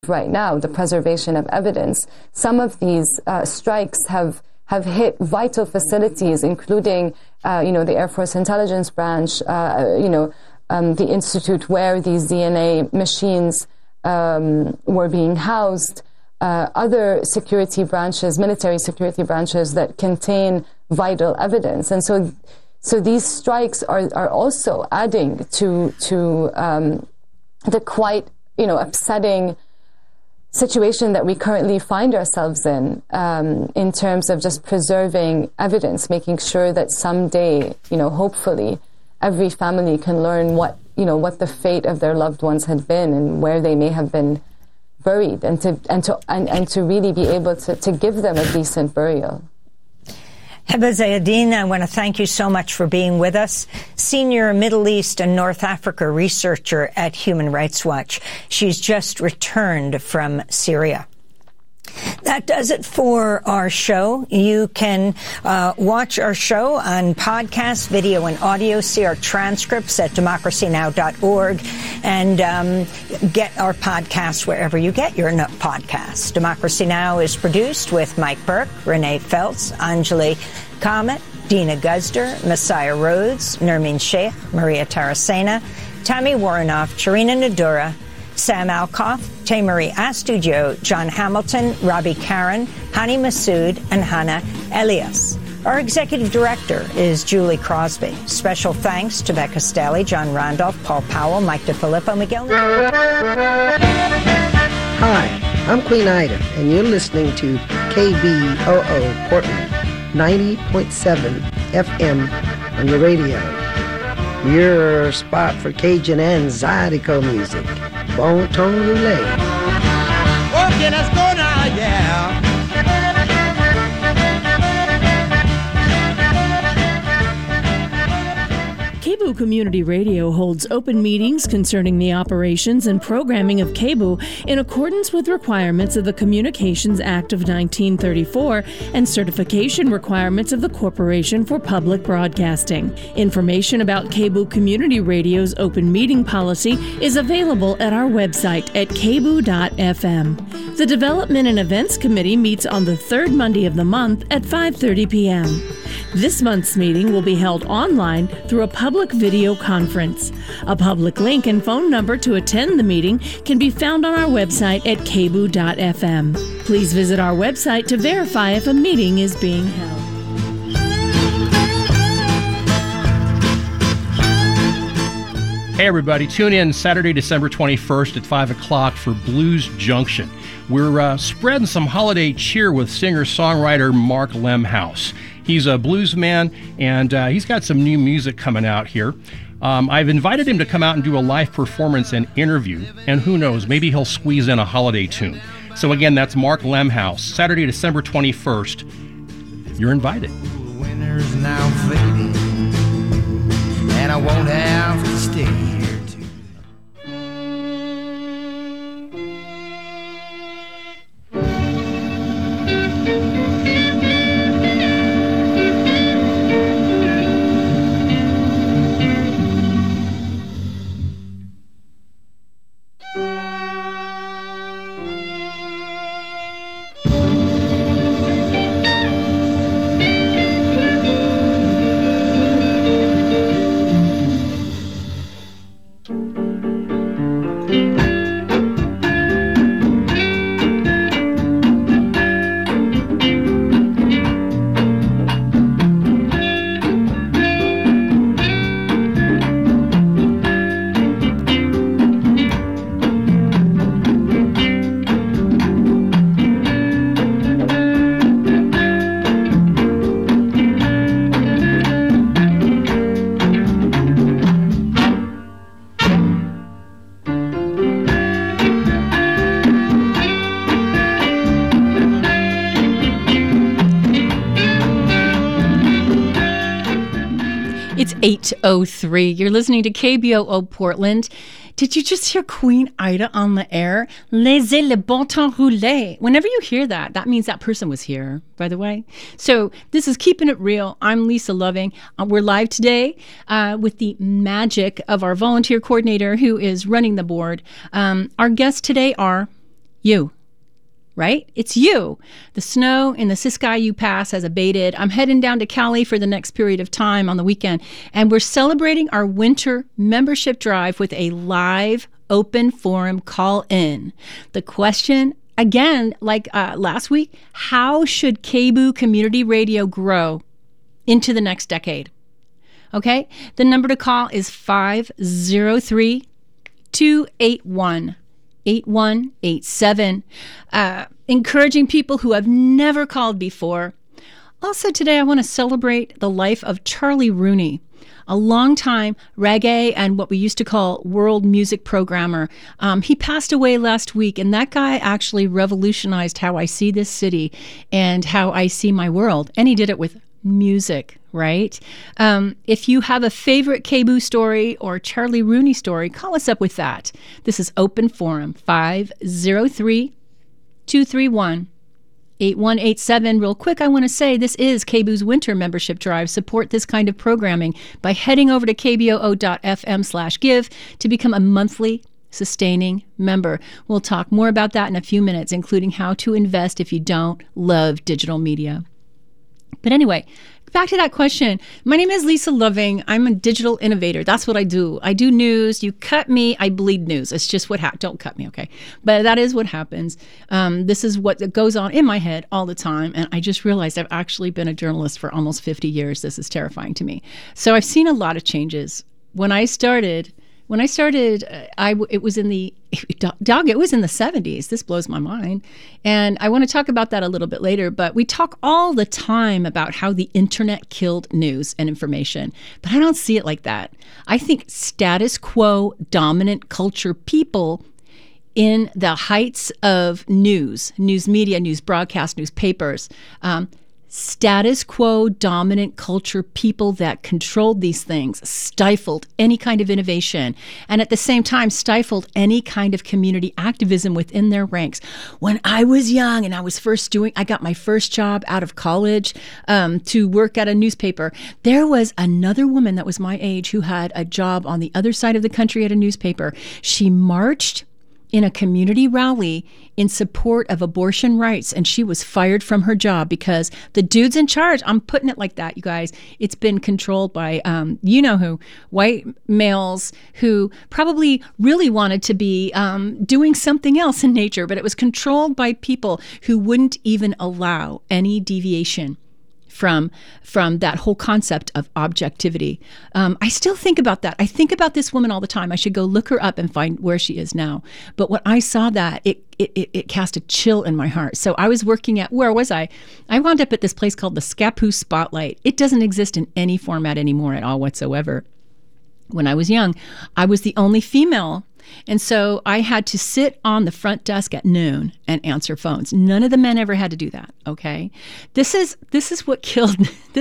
right now, the preservation of evidence. Some of these strikes have hit vital facilities, including, the Air Force Intelligence Branch, the institute where these DNA machines were being housed, other security branches, military security branches that contain vital evidence. And so these strikes are also adding to the quite, upsetting situation that we currently find ourselves in terms of just preserving evidence, making sure that someday, hopefully, every family can learn what the fate of their loved ones had been and where they may have been buried, and to really be able to give them a decent burial. Heba Zayadeen, I want to thank you so much for being with us. Senior Middle East and North Africa researcher at Human Rights Watch. She's just returned from Syria. That does it for our show. You can watch our show on podcast, video, and audio. See our transcripts at democracynow.org and get our podcast wherever you get your podcasts. Democracy Now! Is produced with Mike Burke, Renee Feltz, Anjali Kamat, Dina Guzder, Messiah Rhodes, Nermeen Sheikh, Maria Taracena, Tammy Warrenoff, Charina Nadura, Sam Alkoff, Taymarie Astudio, John Hamilton, Robbie Karen, Hani Massoud, and Hannah Elias. Our executive director is Julie Crosby. Special thanks to Becca Stelly, John Randolph, Paul Powell, Mike DeFilippo, Miguel. Hi, I'm Queen Ida, and you're listening to KBOO Portland, 90.7 FM on your radio. Your spot for Cajun and Zydeco music. Bon ton roulette. Okay, let's go now, yeah. KBOO Community Radio holds open meetings concerning the operations and programming of KBOO in accordance with requirements of the Communications Act of 1934 and certification requirements of the Corporation for Public Broadcasting. Information about KBOO Community Radio's open meeting policy is available at our website at kboo.fm. The Development and Events Committee meets on the third Monday of the month at 5:30 p.m. This month's meeting will be held online through a public video conference. A public link and phone number to attend the meeting can be found on our website at kboo.fm. Please visit our website to verify if a meeting is being held. Hey everybody, tune in Saturday, December 21st at 5 o'clock for Blues Junction. We're spreading some holiday cheer with singer-songwriter Mark Lemhouse. He's a blues man, and he's got some new music coming out here. I've invited him to come out and do a live performance and interview, and who knows, maybe he'll squeeze in a holiday tune. So again, that's Mark Lemhouse, Saturday, December 21st. You're invited. The winter's now fading, and I won't have to stay here too. It's 8:03. You're listening to KBOO Portland. Did you just hear Queen Ida on the air? Laissez le bon temps rouler. Whenever you hear that, that means that person was here, by the way. So this is Keeping It Real. I'm Lisa Loving. We're live today with the magic of our volunteer coordinator who is running the board. Our guests today are You. Right? It's you. The snow in the Siskiyou Pass has abated. I'm heading down to Cali for the next period of time on the weekend, and we're celebrating our winter membership drive with a live open forum call-in. The question, again, like last week, how should KBOO Community Radio grow into the next decade? Okay? The number to call is 503-281-8187. 8187, encouraging people who have never called before. Also today, I want to celebrate the life of Charlie Rooney, a longtime reggae and what we used to call world music programmer. He passed away last week, and that guy actually revolutionized how I see this city and how I see my world. And he did it with music, right? If you have a favorite KBOO story or Charlie Rooney story, call us up with that. This is Open Forum, 503-231-8187. Real quick, I want to say this is KBOO's Winter Membership Drive. Support this kind of programming by heading over to kboo.fm/give to become a monthly sustaining member. We'll talk more about that in a few minutes, including how to invest if you don't love digital media. But anyway, back to that question. My name is Lisa Loving. I'm a digital innovator. That's what I do. I do news. You cut me, I bleed news. It's just what happens. Don't cut me, okay? But that is what happens. This is what goes on in my head all the time. And I just realized I've actually been a journalist for almost 50 years. This is terrifying to me. So I've seen a lot of changes. When I started, it was in the 70s. This blows my mind. And I want to talk about that a little bit later, but we talk all the time about how the internet killed news and information, but I don't see it like that. I think status quo dominant culture people in the heights of news media, news broadcast, newspapers, status quo dominant culture people that controlled these things stifled any kind of innovation and at the same time stifled any kind of community activism within their ranks. When I was young and I got my first job out of college to work at a newspaper, there was another woman that was my age who had a job on the other side of the country at a newspaper. She marched in a community rally in support of abortion rights, and she was fired from her job because the dudes in charge, I'm putting it like that, you guys, it's been controlled by, you know who, white males who probably really wanted to be doing something else in nature, but it was controlled by people who wouldn't even allow any deviation from that whole concept of objectivity. I still think about that. I think about this woman all the time. I should go look her up and find where she is now. But when I saw that, it cast a chill in my heart. So I was working at, where was I? I wound up at this place called the Scappoose Spotlight. It doesn't exist in any format anymore at all whatsoever. When I was young, I was the only female. And so I had to sit on the front desk at noon and answer phones. None of the men ever had to do that, okay? This is what killed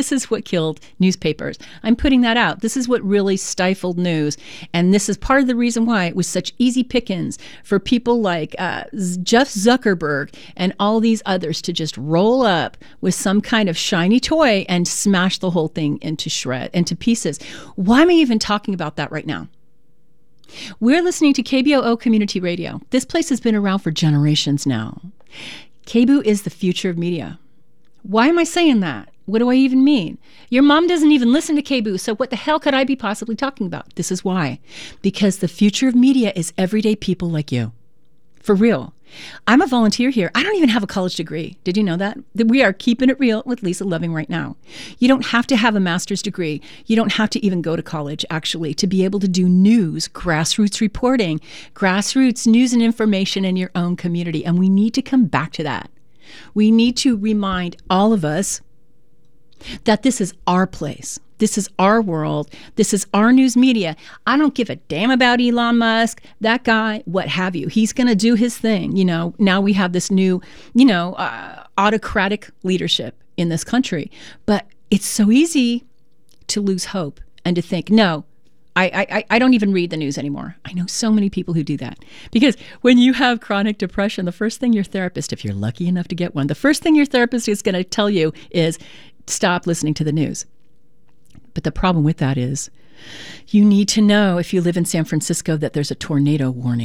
newspapers. I'm putting that out. This is what really stifled news. And this is part of the reason why it was such easy pickings for people like Jeff Zuckerberg and all these others to just roll up with some kind of shiny toy and smash the whole thing into pieces. Why am I even talking about that right now? We're listening to KBOO Community Radio. This place has been around for generations now. KBOO is the future of media. Why am I saying that? What do I even mean? Your mom doesn't even listen to KBOO, so what the hell could I be possibly talking about? This is why. Because the future of media is everyday people like you. For real. I'm a volunteer here. I don't even have a college degree. Did you know that? That we are keeping it real with Lisa Loving right now. You don't have to have a master's degree. You don't have to even go to college, actually, to be able to do news, grassroots reporting, grassroots news and information in your own community. And we need to come back to that. We need to remind all of us that this is our place. This is our world. This is our news media. I don't give a damn about Elon Musk, that guy, what have you. He's going to do his thing. You know, now we have this new, autocratic leadership in this country. But it's so easy to lose hope and to think, no, I don't even read the news anymore. I know so many people who do that. Because when you have chronic depression, the first thing your therapist, if you're lucky enough to get one, the first thing your therapist is going to tell you is stop listening to the news. But the problem with that is you need to know, if you live in San Francisco, that there's a tornado warning,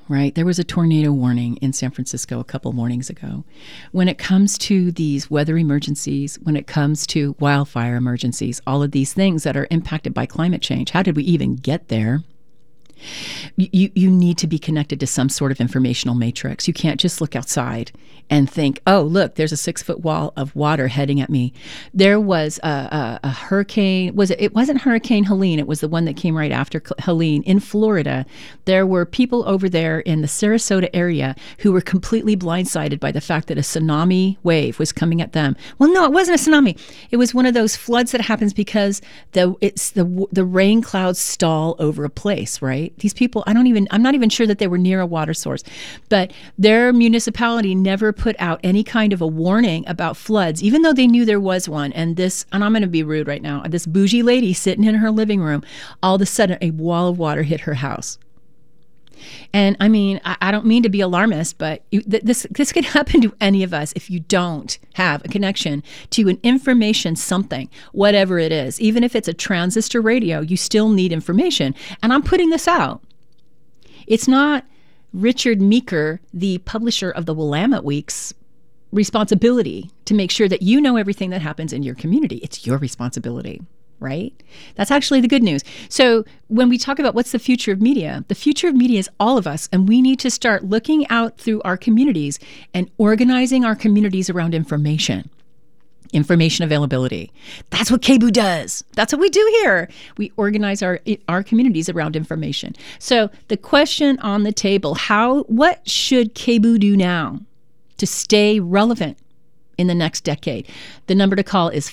right? There was a tornado warning in San Francisco a couple mornings ago. When it comes to these weather emergencies, when it comes to wildfire emergencies, all of these things that are impacted by climate change, how did we even get there? You need to be connected to some sort of informational matrix. You can't just look outside and think, oh, look, there's a 6-foot wall of water heading at me. There was a hurricane. It wasn't Hurricane Helene. It was the one that came right after Helene in Florida. There were people over there in the Sarasota area who were completely blindsided by the fact that a tsunami wave was coming at them. Well, no, it wasn't a tsunami. It was one of those floods that happens because the rain clouds stall over a place, right? These people, I'm not even sure that they were near a water source, but their municipality never put out any kind of a warning about floods, even though they knew there was one. And I'm going to be rude right now, this bougie lady sitting in her living room, all of a sudden a wall of water hit her house. And I mean, I don't mean to be alarmist, but this could happen to any of us if you don't have a connection to an information something, whatever it is. Even if it's a transistor radio, you still need information. And I'm putting this out. It's not Richard Meeker, the publisher of the Willamette Week's responsibility to make sure that you know everything that happens in your community. It's your responsibility. Right? That's actually the good news. So when we talk about what's the future of media, the future of media is all of us, and we need to start looking out through our communities and organizing our communities around information availability. That's what KBOO does. That's what we do here. We organize our communities around information. So the question on the table, what should KBOO do now to stay relevant in the next decade? The number to call is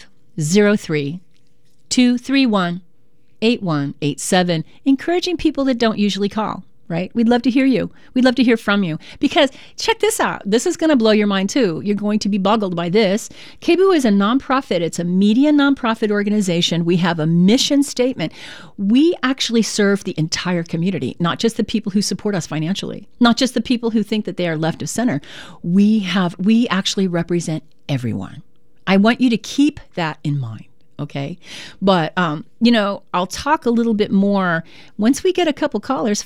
503-231-8187, encouraging people that don't usually call, right? We'd love to hear you. We'd love to hear from you, because check this out. This is going to blow your mind too. You're going to be boggled by this. KBOO is a nonprofit. It's a media nonprofit organization. We have a mission statement. We actually serve the entire community, not just the people who support us financially, not just the people who think that they are left of center. We actually represent everyone. I want you to keep that in mind. Okay. But, I'll talk a little bit more once we get a couple callers,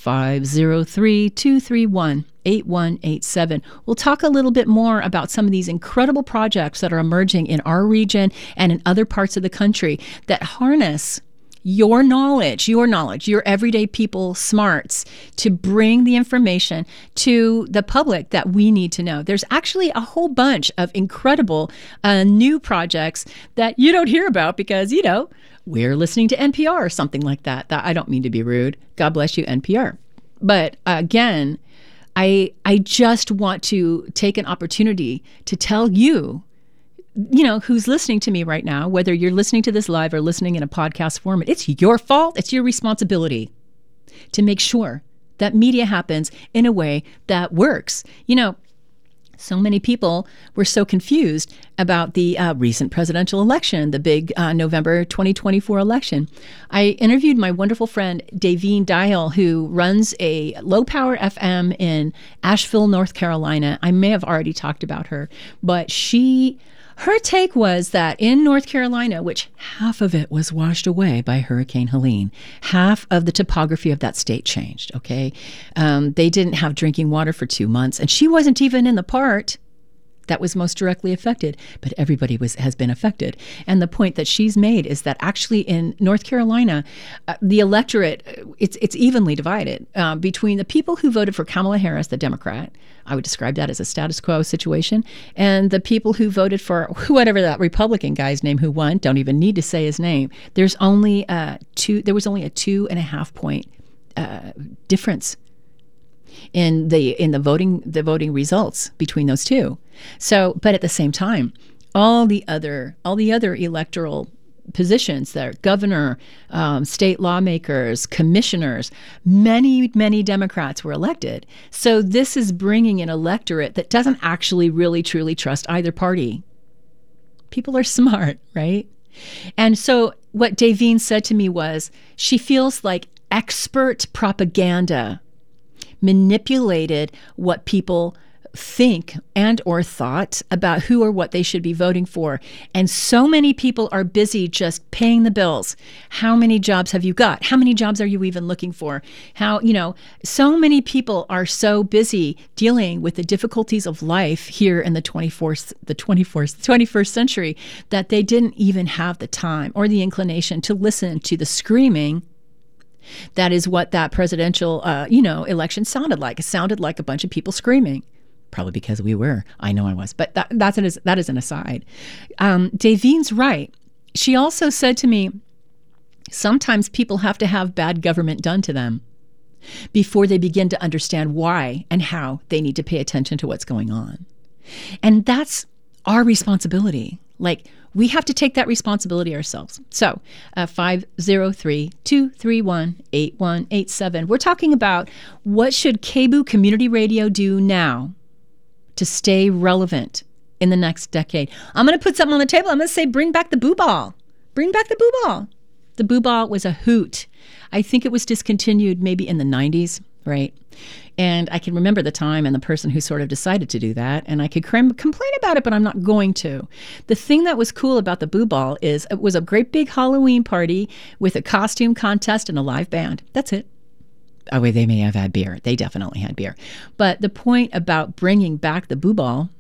503-231-8187. We'll talk a little bit more about some of these incredible projects that are emerging in our region and in other parts of the country that harness your knowledge, your everyday people smarts to bring the information to the public that we need to know. There's actually a whole bunch of incredible new projects that you don't hear about because, we're listening to NPR or something like that. I don't mean to be rude. God bless you, NPR. But again, I just want to take an opportunity to tell you, who's listening to me right now, whether you're listening to this live or listening in a podcast format, it's your fault. It's your responsibility to make sure that media happens in a way that works. So many people were so confused about the recent presidential election, the big November 2024 election. I interviewed my wonderful friend, Davine Dial, who runs a low-power FM in Asheville, North Carolina. I may have already talked about her, but her take was that in North Carolina, which half of it was washed away by Hurricane Helene, half of the topography of that state changed, okay? They didn't have drinking water for 2 months, and she wasn't even in the part that was most directly affected, but everybody has been affected. And the point that she's made is that actually in North Carolina, the electorate, it's evenly divided between the people who voted for Kamala Harris, the Democrat. I would describe that as a status quo situation. And the people who voted for whatever that Republican guy's name who won, don't even need to say his name. There was only a 2.5 point difference in the voting results between those two. So, but at the same time, all the other electoral positions there, governor, state lawmakers, commissioners, many Democrats were elected. So this is bringing an electorate that doesn't actually really truly trust either party. People are smart, right? And so what Davine said to me was she feels like expert propaganda manipulated what people think and or thought about who or what they should be voting for. And so many people are busy just paying the bills. How many jobs have you got? How many jobs are you even looking for? How, so many people are so busy dealing with the difficulties of life here in the 21st century that they didn't even have the time or the inclination to listen to the screaming. That is what that presidential, election sounded like. It sounded like a bunch of people screaming. Probably because we were. I know I was. But that is an aside. Davine's right. She also said to me, sometimes people have to have bad government done to them before they begin to understand why and how they need to pay attention to what's going on. And that's our responsibility. Like, we have to take that responsibility ourselves. So 503-231-8187. We're talking about what should KBOO Community Radio do now to stay relevant in the next decade. I'm going to put something on the table. I'm going to say, bring back the boo ball. Bring back the boo ball. The boo ball was a hoot. I think it was discontinued maybe in the 90s, right? And I can remember the time and the person who sort of decided to do that. And I could complain about it, but I'm not going to. The thing that was cool about the boo ball is it was a great big Halloween party with a costume contest and a live band. That's it. Oh, wait, they may have had beer. They definitely had beer. But the point about bringing back the boo ball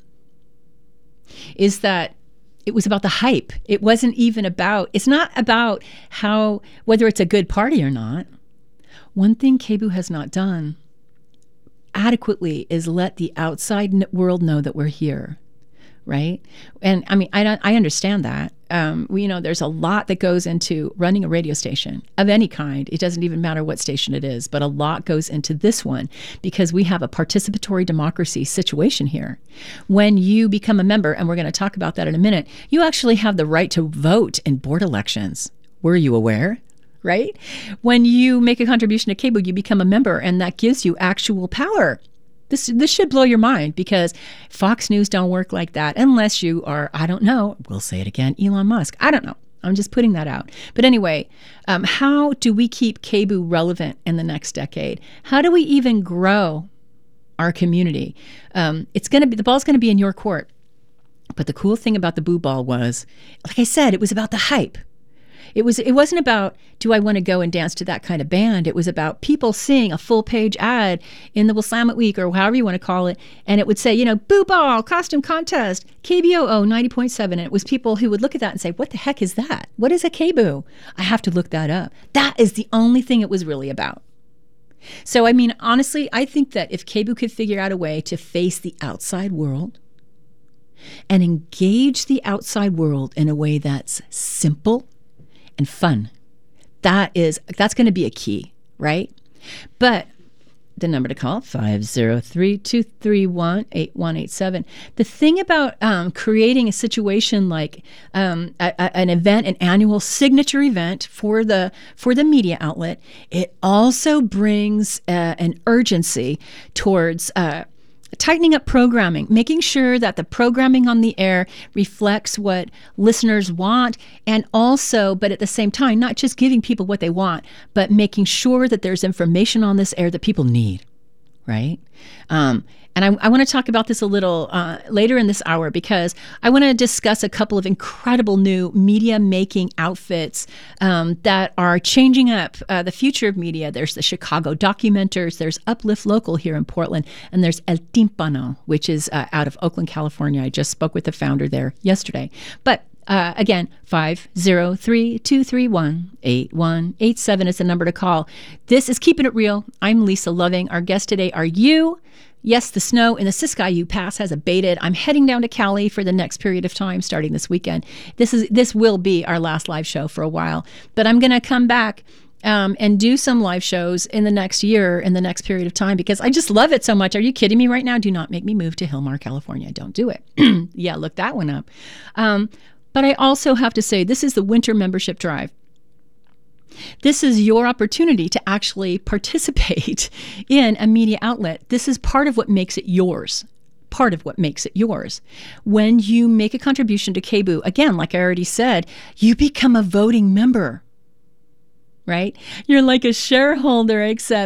is that it was about the hype. It wasn't even about, it's not about whether it's a good party or not. One thing KBOO has not done adequately is let the outside world know that we're here, right? And I mean, I understand that. There's a lot that goes into running a radio station of any kind. It doesn't even matter what station it is, but a lot goes into this one because we have a participatory democracy situation here. When you become a member, and we're going to talk about that in a minute, you actually have the right to vote in board elections. Were you aware? Right? When you make a contribution to KBOO, you become a member, and that gives you actual power. This should blow your mind because Fox News don't work like that unless you are, I don't know, we'll say it again, Elon Musk. I don't know. I'm just putting that out. But anyway, how do we keep KBOO relevant in the next decade? How do we even grow our community? The ball's going to be in your court. But the cool thing about the boo ball was, like I said, it was about the hype. It wasn't about, do I want to go and dance to that kind of band? It was about people seeing a full page ad in the Willamette Week or however you want to call it. And it would say, boo ball, costume contest, KBOO 90.7. And it was people who would look at that and say, what the heck is that? What is a KBOO? I have to look that up. That is the only thing it was really about. So, I mean, honestly, I think that if KBOO could figure out a way to face the outside world and engage the outside world in a way that's simple and fun, that's going to be a key, right? But the number to call, 503-231-8187. The thing about creating a situation like an event, an annual signature event for the media outlet, it also brings an urgency towards tightening up programming, making sure that the programming on the air reflects what listeners want, and also, but at the same time, not just giving people what they want, but making sure that there's information on this air that people need, right? And I want to talk about this a little later in this hour because I want to discuss a couple of incredible new media-making outfits that are changing up the future of media. There's the Chicago Documenters, there's Uplift Local here in Portland, and there's El Timpano, which is out of Oakland, California. I just spoke with the founder there yesterday. But again, 503-231-8187 is the number to call. This is Keeping It Real. I'm Lisa Loving. Our guests today are you. Yes, the snow in the Siskiyou Pass has abated. I'm heading down to Cali for the next period of time, starting this weekend. This will be our last live show for a while, but I'm going to come back and do some live shows in the next year, in the next period of time, because I just love it so much. Are you kidding me right now? Do not make me move to Hillmar, California. Don't do it. Yeah, look that one up. But I also have to say, this is the winter membership drive. This is your opportunity to actually participate in a media outlet. This is part of what makes it yours. Part of what makes it yours. When you make a contribution to KBOO, again, like I already said, you become a voting member, right? You're like a shareholder, except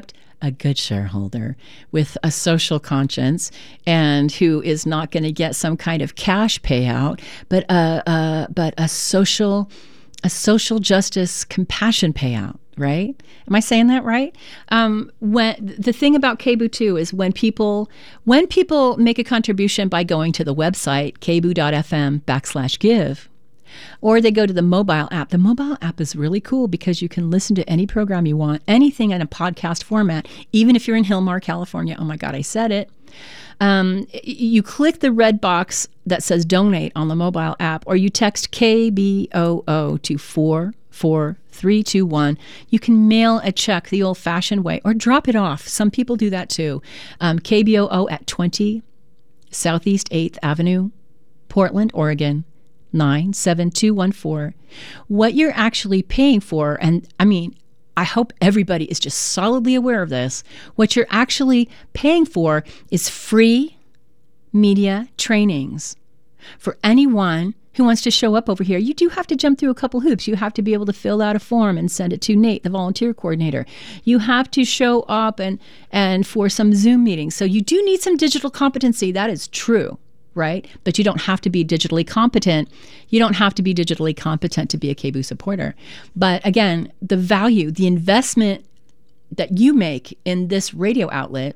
a good shareholder with a social conscience and who is not going to get some kind of cash payout, but a social justice compassion payout, right? Am I saying that right? When the thing about KBOO too is when people make a contribution by going to the website kboo.fm/give, or they go to the mobile app. The mobile app is really cool because you can listen to any program you want, anything in a podcast format, even if you're in Hillmar, California. Oh my God, I said it. You click the red box that says donate on the mobile app, or you text KBOO to 44321. You can mail a check the old-fashioned way or drop it off. Some people do that too. KBOO at 20 Southeast 8th Avenue, Portland, Oregon, 97214. What you're actually paying for, and I mean, I hope everybody is just solidly aware of this. What you're actually paying for is free media trainings for anyone who wants to show up over here. You do have to jump through a couple hoops. You have to be able to fill out a form and send it to Nate, the volunteer coordinator. You have to show up and for some Zoom meetings. So you do need some digital competency. That is true, right? But you don't have to be digitally competent. You don't have to be digitally competent to be a KBOO supporter. But again, the value, the investment that you make in this radio outlet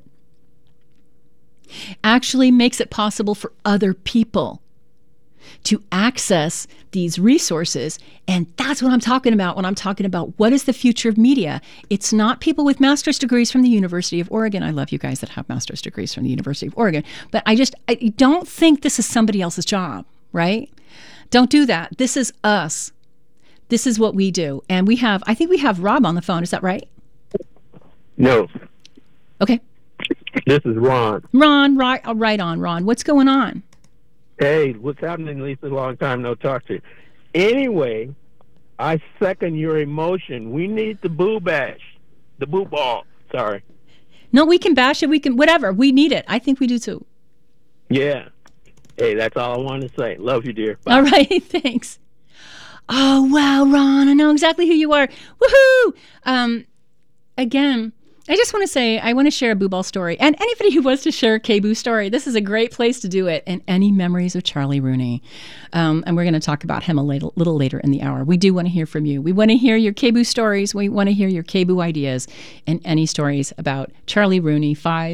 actually makes it possible for other people to access these resources. And that's what I'm talking about when I'm talking about what is the future of media. It's not people with master's degrees from the University of Oregon. I love you guys that have master's degrees from the University of Oregon. But I don't think this is somebody else's job, right? Don't do that. This is us. This is what we do. And I think we have Rob on the phone. Is that right? No. Okay. This is Ron. Ron, right on, Ron. What's going on? Hey, what's happening, Lisa? Long time no talk to you. Anyway, I second your emotion. We need the boo bash. The boo ball. Sorry. No, we can bash it. We can, whatever. We need it. I think we do too. Yeah. Hey, that's all I wanted to say. Love you, dear. Bye. All right. Thanks. Oh, wow, Ron. I know exactly who you are. Woohoo! Again, I just want to say, I want to share a boo ball story. And anybody who wants to share a KBOO story, this is a great place to do it. And any memories of Charlie Rooney. And we're going to talk about him a little later in the hour. We do want to hear from you. We want to hear your KBOO stories. We want to hear your KBOO ideas and any stories about Charlie Rooney.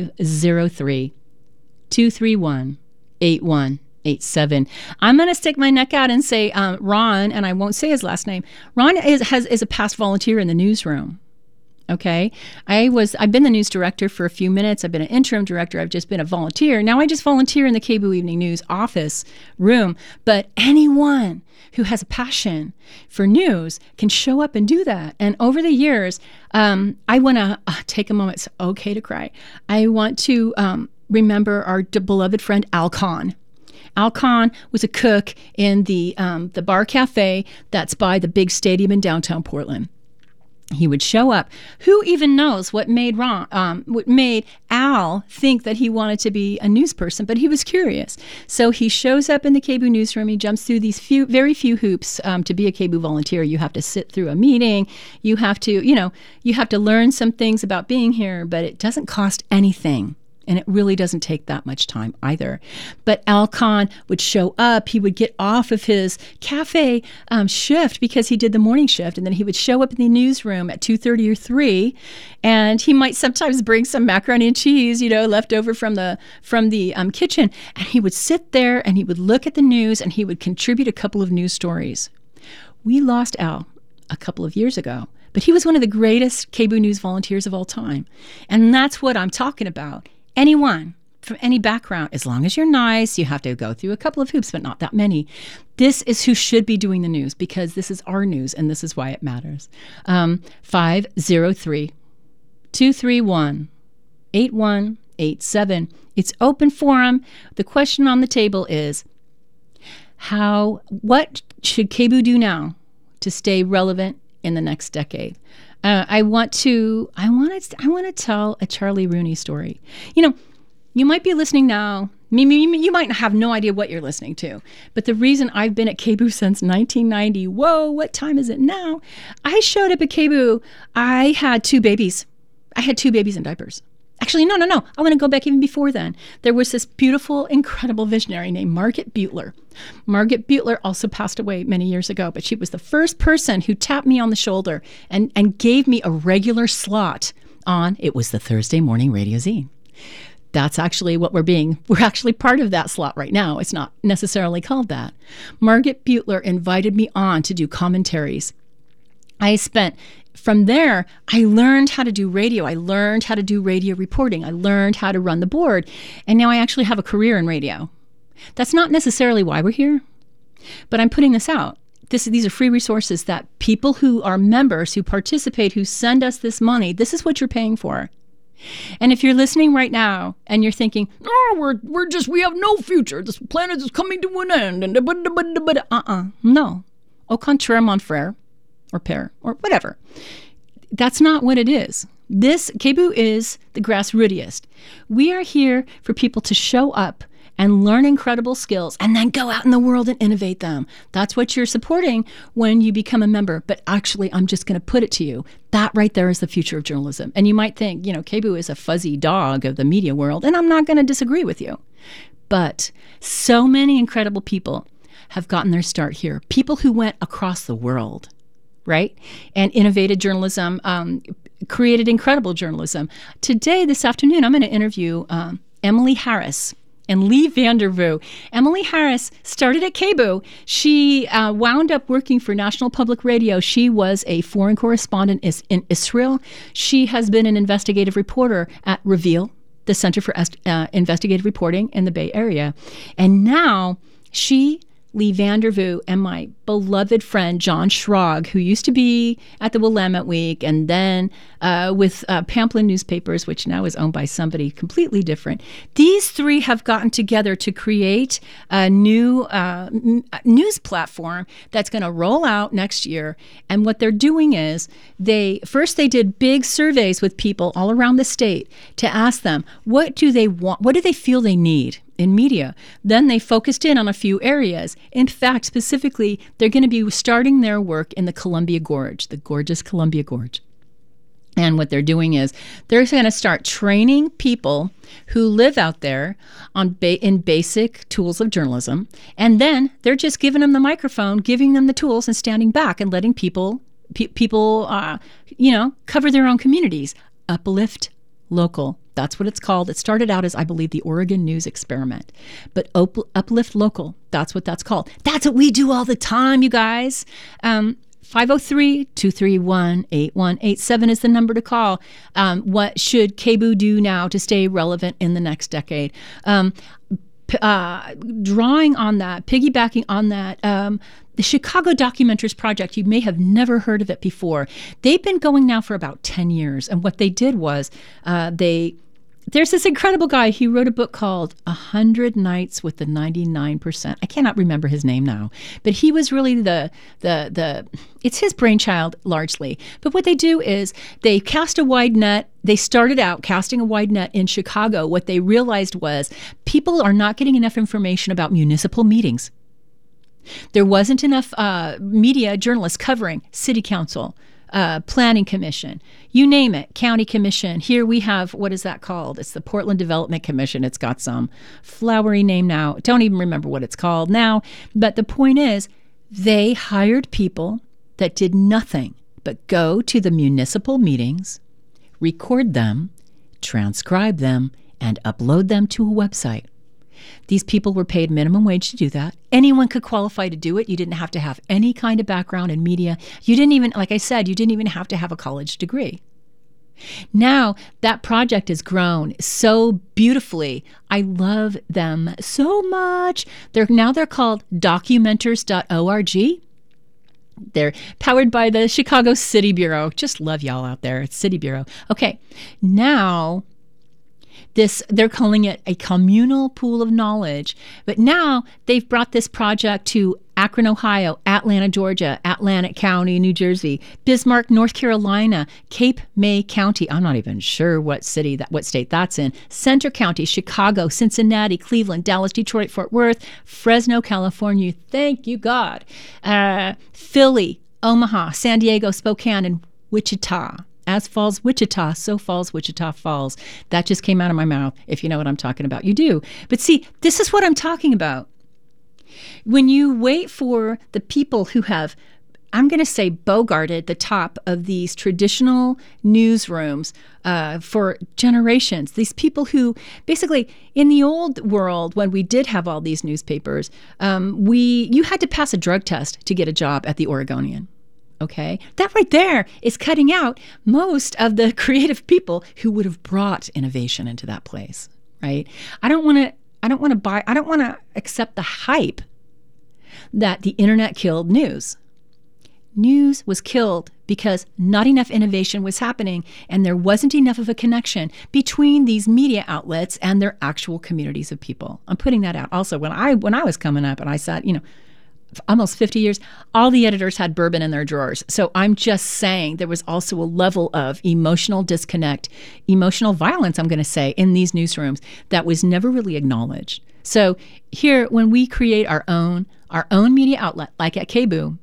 503-231-8187. I'm going to stick my neck out and say Ron, and I won't say his last name. Ron is a past volunteer in the newsroom. Okay. I've been the news director for a few minutes. I've been an interim director. I've just been a volunteer. Now I just volunteer in the KBOO Evening News office room. But anyone who has a passion for news can show up and do that. And over the years, I want to take a moment. It's okay to cry. I want to remember our beloved friend Al Kahn. Al Kahn was a cook in the bar cafe that's by the big stadium in downtown Portland. He would show up. Who even knows what made Al think that he wanted to be a news person? But he was curious. So he shows up in the KBOO newsroom. He jumps through these very few hoops to be a KBOO volunteer. You have to sit through a meeting. You have to learn some things about being here, but it doesn't cost anything. And it really doesn't take that much time either. But Al Kahn would show up. He would get off of his cafe shift because he did the morning shift. And then he would show up in the newsroom at 2:30 or 3. And he might sometimes bring some macaroni and cheese, left over from the kitchen. And he would sit there and he would look at the news and he would contribute a couple of news stories. We lost Al a couple of years ago. But he was one of the greatest KBOO News volunteers of all time. And that's what I'm talking about. Anyone from any background, as long as you're nice, you have to go through a couple of hoops, but not that many. This is who should be doing the news because this is our news and this is why it matters. 503-231-8187. It's open forum. The question on the table is, what should KBOO do now to stay relevant in the next decade? I want to tell a Charlie Rooney story. You might be listening now. You might have no idea what you're listening to. But the reason I've been at KBOO since 1990, whoa, what time is it now? I showed up at KBOO. I had 2 babies. I had 2 babies in diapers. Actually, no. I want to go back even before then. There was this beautiful, incredible visionary named Margaret Butler. Margaret Butler also passed away many years ago, but she was the first person who tapped me on the shoulder and gave me a regular slot on, it was the Thursday morning radio zine. That's actually what we're actually part of that slot right now. It's not necessarily called that. Margaret Butler invited me on to do commentaries. From there, I learned how to do radio. I learned how to do radio reporting. I learned how to run the board. And now I actually have a career in radio. That's not necessarily why we're here, but I'm putting this out. These are free resources that people who are members, who participate, who send us this money, this is what you're paying for. And if you're listening right now and you're thinking, oh, we have no future. This planet is coming to an end. And no. Au contraire, mon frère. Or pair, or whatever. That's not what it is. This, KBOO is the grassrootiest. We are here for people to show up and learn incredible skills and then go out in the world and innovate them. That's what you're supporting when you become a member. But actually, I'm just going to put it to you. That right there is the future of journalism. And you might think, KBOO is a fuzzy dog of the media world, and I'm not going to disagree with you. But so many incredible people have gotten their start here. People who went across the world, right? And innovated journalism, created incredible journalism. Today, this afternoon, I'm going to interview Emily Harris and Lee Vandervoo. Emily Harris started at KBOO. She wound up working for National Public Radio. She was a foreign correspondent in Israel. She has been an investigative reporter at Reveal, the Center for Investigative Reporting in the Bay Area. And now Lee Vandervoo, and my beloved friend John Schrag, who used to be at the Willamette Week and then with Pamplin Newspapers, which now is owned by somebody completely different. These 3 have gotten together to create a new news platform that's going to roll out next year. And what they're doing is they did big surveys with people all around the state to ask them, what do they want? What do they feel they need in media? Then they focused in on a few areas. In fact, specifically, they're going to be starting their work in the Columbia Gorge, the gorgeous Columbia Gorge. And what they're doing is they're going to start training people who live out there in basic tools of journalism. And then they're just giving them the microphone, giving them the tools, and standing back and letting people cover their own communities. Uplift Local. That's what it's called. It started out as, I believe, the Oregon News Experiment. But Uplift Local, that's what that's called. That's what we do all the time, you guys. 503-231-8187 is the number to call. What should KBOO do now to stay relevant in the next decade? Drawing on that, piggybacking on that, the Chicago Documenters Project, you may have never heard of it before. They've been going now for about 10 years. And what they did was there's this incredible guy. He wrote a book called 100 Nights with the 99%. I cannot remember his name now, but he was really it's his brainchild largely. But what they do is they cast a wide net. They started out casting a wide net in Chicago. What they realized was people are not getting enough information about municipal meetings. There wasn't enough media journalists covering city council, planning commission, you name it, county commission. Here we have, what is that called? It's the Portland Development Commission. It's got some flowery name now. Don't even remember what it's called now. But the point is, they hired people that did nothing but go to the municipal meetings, record them, transcribe them, and upload them to a website. These people were paid minimum wage to do that. Anyone could qualify to do it. You didn't have to have any kind of background in media. You didn't even, like I said, you didn't even have to have a college degree. Now, that project has grown so beautifully. I love them so much. They're called documenters.org. They're powered by the Chicago City Bureau. Just love y'all out there. It's City Bureau. Okay, now they're calling it a communal pool of knowledge. But now they've brought this project to Akron, Ohio, Atlanta, Georgia, Atlantic County, New Jersey, Bismarck, North Carolina, Cape May County. I'm not even sure what state that's in. Centre County, Chicago, Cincinnati, Cleveland, Dallas, Detroit, Fort Worth, Fresno, California. Thank you, God. Philly, Omaha, San Diego, Spokane, and Wichita. As falls Wichita, so falls Wichita Falls. That just came out of my mouth. If you know what I'm talking about, you do. But see, this is what I'm talking about. When you wait for the people who have, I'm going to say, bogarted the top of these traditional newsrooms for generations, these people who basically, in the old world, when we did have all these newspapers, you had to pass a drug test to get a job at the Oregonian. Okay, that right there is cutting out most of the creative people who would have brought innovation into that place, right? I don't want to accept the hype that the internet killed news. News was killed because not enough innovation was happening, and there wasn't enough of a connection between these media outlets and their actual communities of people. I'm putting that out. Also, when I was coming up and I sat, almost 50 years, all the editors had bourbon in their drawers. So I'm just saying there was also a level of emotional disconnect, emotional violence, I'm going to say, in these newsrooms that was never really acknowledged. So here, when we create our own media outlet, like at KBOO,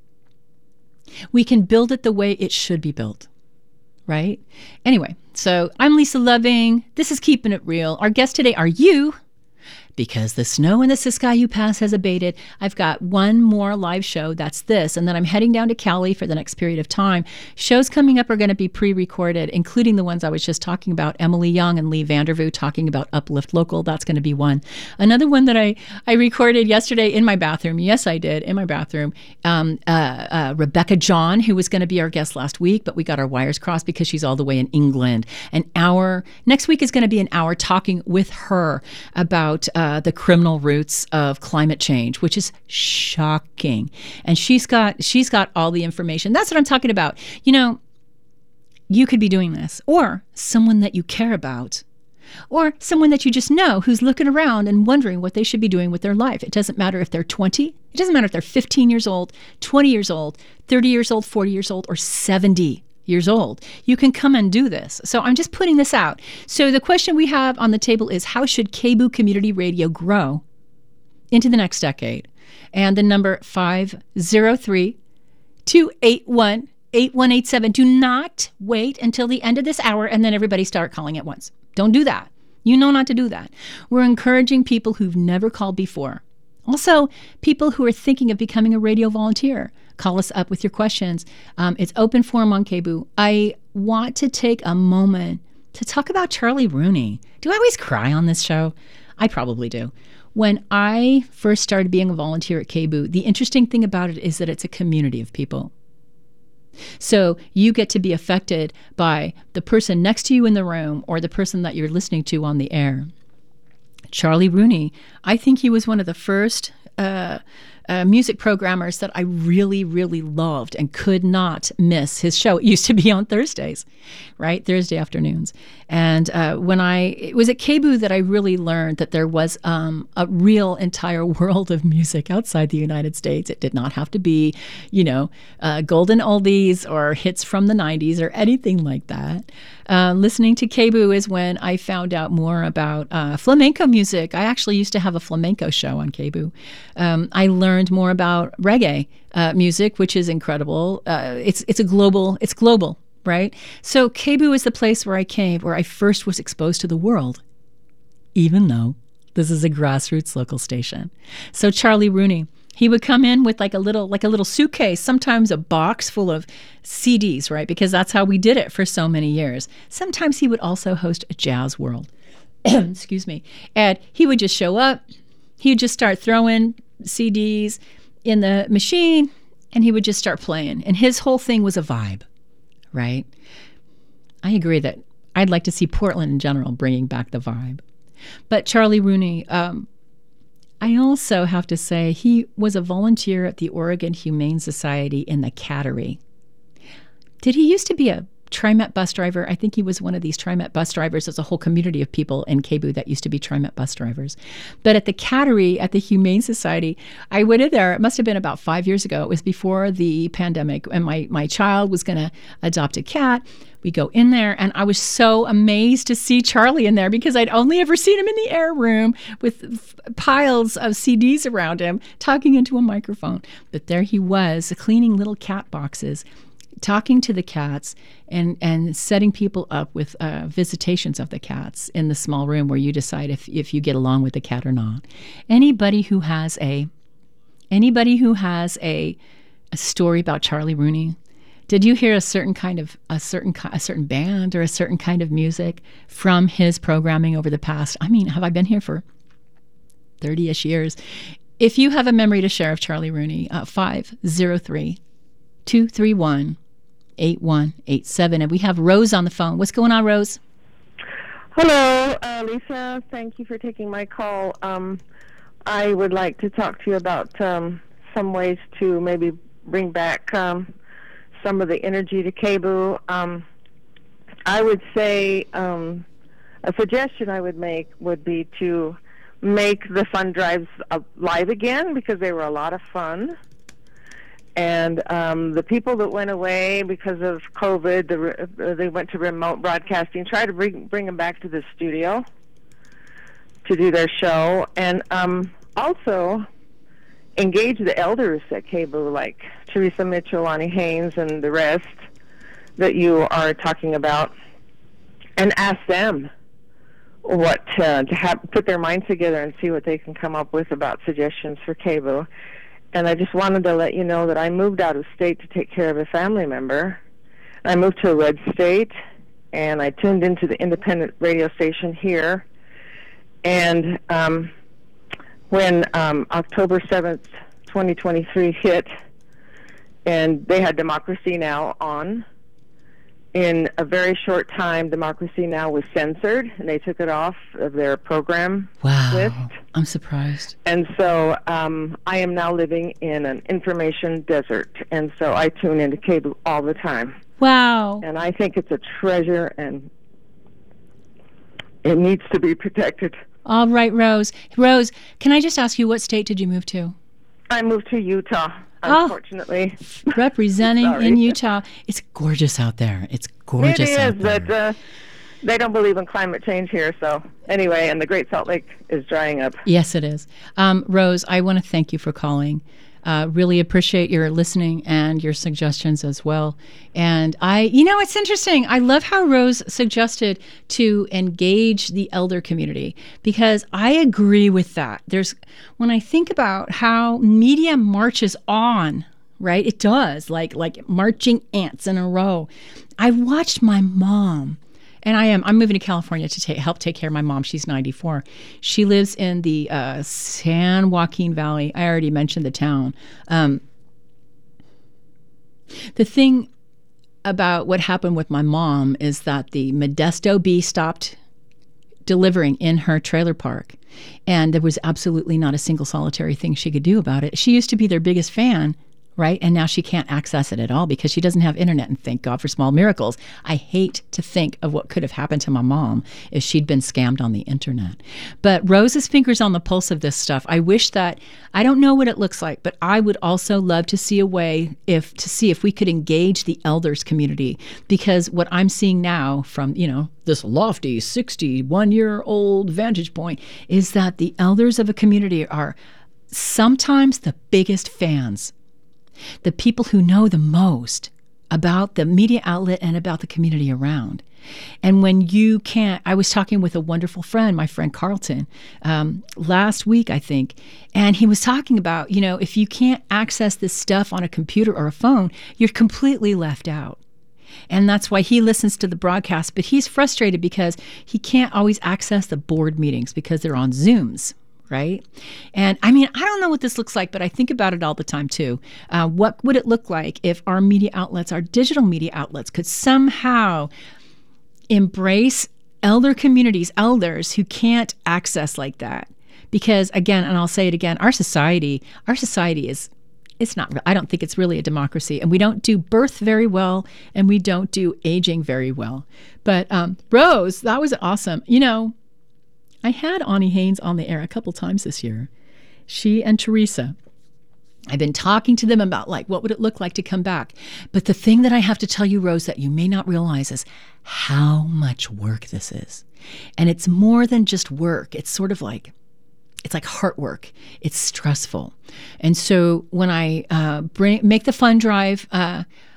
we can build it the way it should be built, right? Anyway, so I'm Lisa Loving. This is Keeping It Real. Our guests today are you. Because the snow in the Siskiyou Pass has abated, I've got one more live show. That's this. And then I'm heading down to Cali for the next period of time. Shows coming up are going to be pre-recorded, including the ones I was just talking about, Emily Young and Lee Vandervoo talking about Uplift Local. That's going to be one. Another one that I recorded yesterday in my bathroom. Yes, I did, in my bathroom. Rebecca John, who was going to be our guest last week, but we got our wires crossed because she's all the way in England. Next week is going to be an hour talking with her about the criminal roots of climate change, which is shocking. And she's got all the information. That's what I'm talking about. You could be doing this, or someone that you care about, or someone that you just know who's looking around and wondering what they should be doing with their life. It doesn't matter if they're 20. It doesn't matter if they're 15 years old, 20 years old, 30 years old, 40 years old, or 70 years old. You can come and do this. So I'm just putting this out. So the question we have on the table is, how should KBOO Community Radio grow into the next decade? And the number 503-281-8187. Do not wait until the end of this hour and then everybody start calling at once. Don't do that. You know not to do that. We're encouraging people who've never called before. Also, people who are thinking of becoming a radio volunteer. Call us up with your questions. It's open forum on KBOO. I want to take a moment to talk about Charlie Rooney. Do I always cry on this show? I probably do. When I first started being a volunteer at KBOO, the interesting thing about it is that it's a community of people. So you get to be affected by the person next to you in the room or the person that you're listening to on the air. Charlie Rooney, I think he was one of the first music programmers that I really, really loved and could not miss his show. It used to be on Thursdays, right? Thursday afternoons. And it was at KBOO that I really learned that there was a real entire world of music outside the United States. It did not have to be, golden oldies or hits from the 90s or anything like that. Listening to KBOO is when I found out more about flamenco music. I actually used to have a flamenco show on KBOO. I learned more about reggae music, which is incredible. It's global, right? So KBOO is the place where I first was exposed to the world, even though this is a grassroots local station. So Charlie Rooney, he would come in with like a little suitcase, sometimes a box full of CDs, right? Because that's how we did it for so many years. Sometimes he would also host a jazz world. Excuse me. And he would just show up. He would just start throwing CDs in the machine, and he would just start playing. And his whole thing was a vibe, right? I agree that I'd like to see Portland in general bringing back the vibe. But Charlie Rooney, I also have to say he was a volunteer at the Oregon Humane Society in the Cattery. Did he used to be a TriMet bus driver? I think he was one of these TriMet bus drivers. There's a whole community of people in KBOO that used to be TriMet bus drivers. But at the Cattery, at the Humane Society, I went in there. It must have been about 5 years ago. It was before the pandemic, and my child was going to adopt a cat. We go in there, and I was so amazed to see Charlie in there because I'd only ever seen him in the air room with piles of CDs around him, talking into a microphone. But there he was, cleaning little cat boxes, talking to the cats and setting people up with visitations of the cats in the small room where you decide if you get along with the cat or not. Anybody who has a story about Charlie Rooney, did you hear a certain band or a certain kind of music from his programming over the past? I mean, have I been here for 30-ish years? If you have a memory to share of Charlie Rooney, 503-231-8187. And we have Rose on the phone. What's going on, Rose? Hello, Lisa. Thank you for taking my call. I would like to talk to you about some ways to maybe bring back some of the energy to KBOO. I would say a suggestion I would make would be to make the fund drives live again, because they were a lot of fun. And the people that went away because of COVID, they went to remote broadcasting. Try to bring them back to the studio to do their show. And also engage the elders at KBOO, like Teresa Mitchell, Lonnie Haynes, and the rest that you are talking about, and ask them what to put their minds together and see what they can come up with about suggestions for KBOO. And I just wanted to let you know that I moved out of state to take care of a family member. I moved to a red state, and I tuned into the independent radio station here. And when October 7th, 2023 hit, and they had Democracy Now! On, in a very short time, Democracy Now! Was censored, and they took it off of their program list. I'm surprised. And so I am now living in an information desert, and so I tune into KBOO all the time. Wow. And I think it's a treasure, and it needs to be protected. All right, Rose. Rose, can I just ask you, what state did you move to? I moved to Utah, unfortunately. Representing in Utah. It's gorgeous out there. It's gorgeous out there. It is, but they don't believe in climate change here. So anyway, and the Great Salt Lake is drying up. Yes, it is. Rose, I want to thank you for calling. Really appreciate your listening and your suggestions as well. And it's interesting. I love how Rose suggested to engage the elder community, because I agree with that. When I think about how media marches on, right? It does, like marching ants in a row. I watched my mom. And I'm moving to California to help take care of my mom. She's 94. She lives in the San Joaquin Valley. I already mentioned the town. The thing about what happened with my mom is that the Modesto bee stopped delivering in her trailer park. And there was absolutely not a single solitary thing she could do about it. She used to be their biggest fan, right? And now she can't access it at all because she doesn't have internet, and thank God for small miracles. I hate to think of what could have happened to my mom if she'd been scammed on the internet. But Rose's finger's on the pulse of this stuff. I wish that, I don't know what it looks like, but I would also love to see a way to see if we could engage the elders community, because what I'm seeing now from, this lofty 61-year-old vantage point is that the elders of a community are sometimes the biggest fans. The people who know the most about the media outlet and about the community around. And when you can't, I was talking with a wonderful friend, my friend Carlton, last week, I think, and he was talking about, if you can't access this stuff on a computer or a phone, you're completely left out. And that's why he listens to the broadcast, but he's frustrated because he can't always access the board meetings because they're on Zooms. Right? And I don't know what this looks like, but I think about it all the time too. What would it look like if our media outlets, our digital media outlets, could somehow embrace elder communities, elders who can't access like that? Because again, and I'll say it again, our society is, it's not, I don't think it's really a democracy, and we don't do birth very well, and we don't do aging very well. But Rose, that was awesome. I had Ani Haynes on the air a couple times this year. She and Teresa. I've been talking to them about what would it look like to come back. But the thing that I have to tell you, Rose, that you may not realize is how much work this is. And it's more than just work. It's sort of it's like heart work. It's stressful. And so when I make the fund drive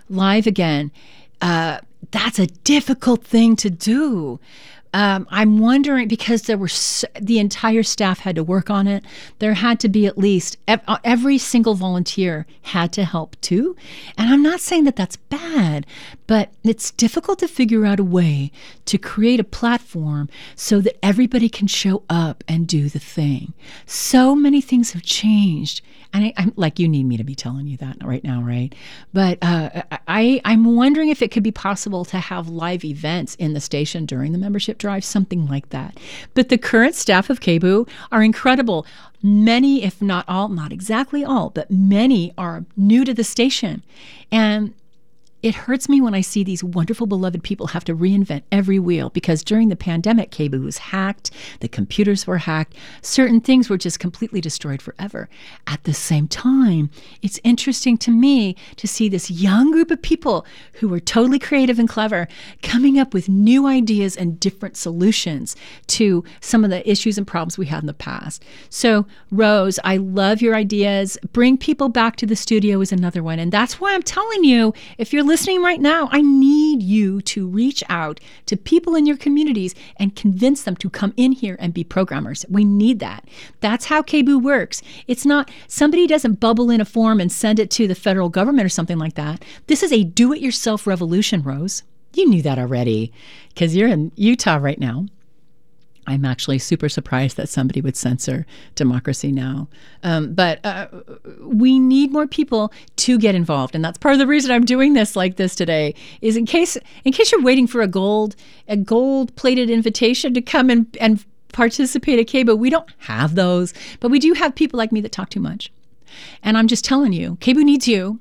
live again, that's a difficult thing to do. I'm wondering, because the entire staff had to work on it. There had to be at least every single volunteer had to help too. And I'm not saying that that's bad, but it's difficult to figure out a way to create a platform so that everybody can show up and do the thing. So many things have changed. And I'm like, you need me to be telling you that right now, right? But I'm wondering if it could be possible to have live events in the station during the membership drive, something like that. But the current staff of KBOO are incredible. Many, if not all, not exactly all, but many are new to the station. And it hurts me when I see these wonderful, beloved people have to reinvent every wheel, because during the pandemic, KBOO was hacked, the computers were hacked, certain things were just completely destroyed forever. At the same time, it's interesting to me to see this young group of people who were totally creative and clever coming up with new ideas and different solutions to some of the issues and problems we had in the past. So, Rose, I love your ideas. Bring people back to the studio is another one. And that's why I'm telling you, if you're listening right now, I need you to reach out to people in your communities and convince them to come in here and be programmers. We need that. That's how KBOO works. It's not, somebody doesn't bubble in a form and send it to the federal government or something like that. This is a do-it-yourself revolution, Rose. You knew that already because you're in Utah right now. I'm actually super surprised that somebody would censor Democracy Now! But we need more people to get involved. And that's part of the reason I'm doing this like this today, is in case you're waiting for a gold-plated invitation to come and participate at KBOO. We don't have those, but we do have people like me that talk too much. And I'm just telling you, KBOO needs you.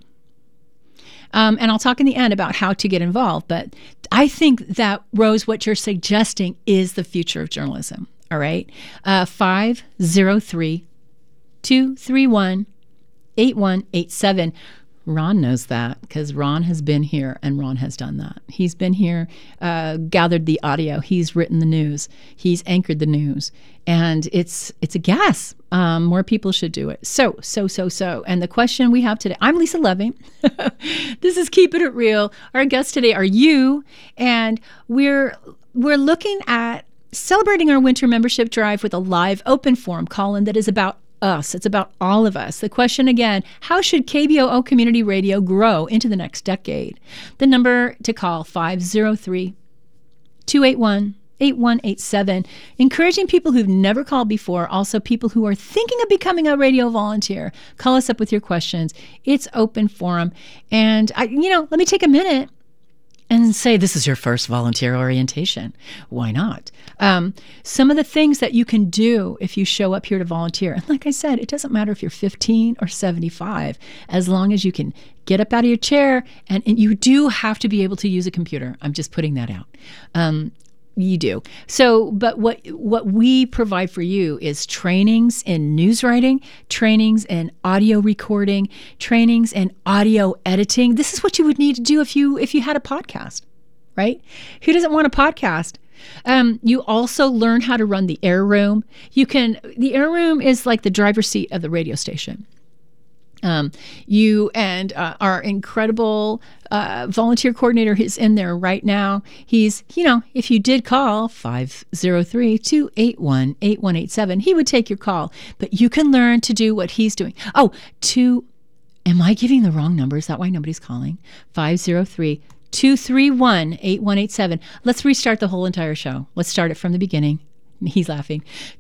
And I'll talk in the end about how to get involved. But I think that, Rose, what you're suggesting is the future of journalism. All right. 503-231-8187. Ron knows that because Ron has been here and Ron has done that. He's been here, gathered the audio. He's written the news. He's anchored the news. And it's a gas. More people should do it. So. And the question we have today, I'm Lisa Levy. This is Keeping It Real. Our guests today are you. And we're looking at celebrating our winter membership drive with a live open forum call-in that is about us. It's about all of us. The question again, how should KBOO Community Radio grow into the next decade? The number to call, 503-281-8187. Encouraging people who've never called before, also people who are thinking of becoming a radio volunteer. Call us up with your questions. It's open forum. And let me take a minute and say, this is your first volunteer orientation. Why not? Some of the things that you can do if you show up here to volunteer. And like I said, it doesn't matter if you're 15 or 75, as long as you can get up out of your chair. And you do have to be able to use a computer. I'm just putting that out. You do. So, but what we provide for you is trainings in news writing, trainings in audio recording, trainings in audio editing. This is what you would need to do if you had a podcast, right? Who doesn't want a podcast? You also learn how to run the air room. The air room is like the driver's seat of the radio station. You and our incredible volunteer coordinator is in there right now. He's, if you did call 503-281-8187, he would take your call. But you can learn to do what he's doing. Am I giving the wrong number? Is that why nobody's calling? 503-231-8187. Let's restart the whole entire show. Let's start it from the beginning. He's laughing.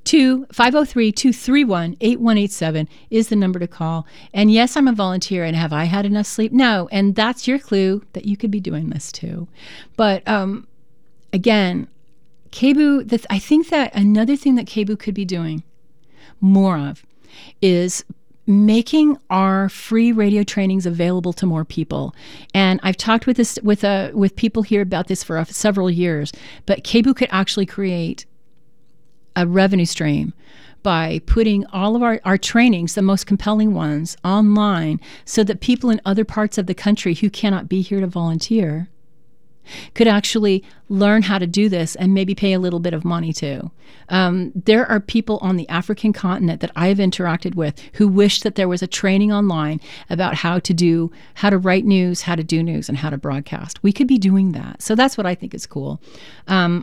503-231-8187 is the number to call. And yes, I'm a volunteer. And have I had enough sleep? No. And that's your clue that you could be doing this too. But again, KBOO, I think that another thing that KBOO could be doing more of is making our free radio trainings available to more people. And I've talked with people here about this for several years. But KBOO could actually create a revenue stream by putting all of our trainings, the most compelling ones, online so that people in other parts of the country who cannot be here to volunteer could actually learn how to do this and maybe pay a little bit of money too. There are people on the African continent that I have interacted with who wish that there was a training online about how to write news, how to do news, and how to broadcast. We could be doing that. So that's what I think is cool. Again,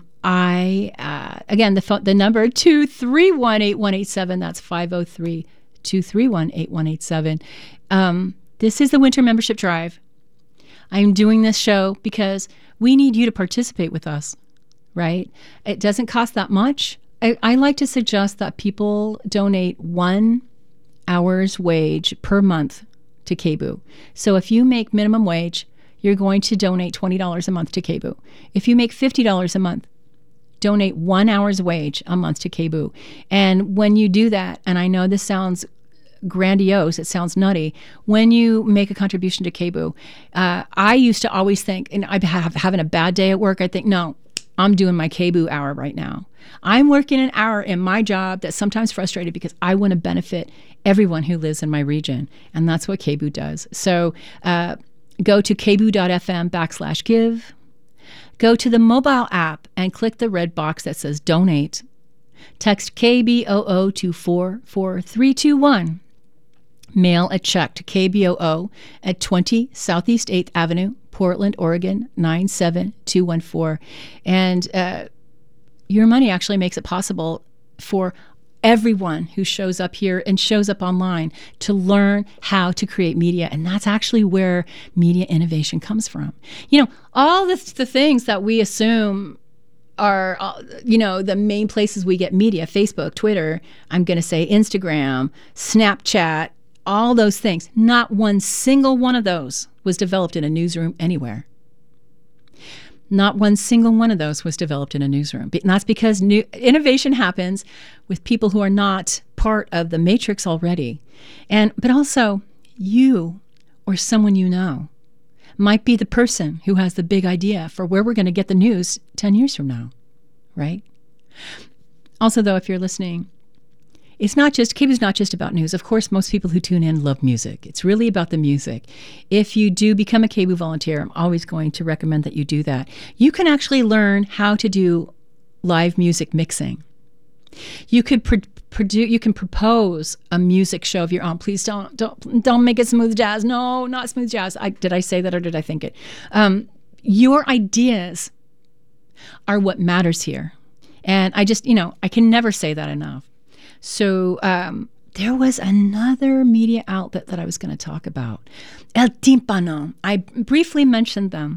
the number 231-8187, that's 503-231-8187. This is the Winter Membership Drive. I'm doing this show because we need you to participate with us, right? It doesn't cost that much. I like to suggest that people donate 1 hour's wage per month to KBOO. So if you make minimum wage, you're going to donate $20 a month to KBOO. If you make $50 a month, donate 1 hour's wage a month to KBOO. And when you do that, and I know this sounds grandiose, it sounds nutty, when you make a contribution to KBOO, I used to always think, and I'm having a bad day at work, I think, no, I'm doing my KBOO hour right now. I'm working an hour in my job that's sometimes frustrated because I want to benefit everyone who lives in my region. And that's what KBOO does. So go to kboo.fm/give. Go to the mobile app and click the red box that says donate. Text KBOO to 44321. Mail a check to KBOO at 20 Southeast 8th Avenue, Portland, Oregon, 97214. And your money actually makes it possible for everyone who shows up here and shows up online to learn how to create media. And that's actually where media innovation comes from. You know, all the things that we assume are, the main places we get media, Facebook, Twitter, I'm going to say Instagram, Snapchat, all those things. Not one single one of those was developed in a newsroom anywhere. Not one single one of those was developed in a newsroom. And that's because innovation happens with people who are not part of the matrix already. But also, you or someone you know might be the person who has the big idea for where we're going to get the news 10 years from now, right? Also, though, if you're listening, KBOO's not just about news. Of course, most people who tune in love music. It's really about the music. If you do become a KBOO volunteer, I'm always going to recommend that you do that. You can actually learn how to do live music mixing. You could you can propose a music show of your own. Please don't make it smooth jazz. No, not smooth jazz. Did I say that or did I think it? Your ideas are what matters here. And I can never say that enough. So there was another media outlet that I was going to talk about. El Tímpano. I briefly mentioned them.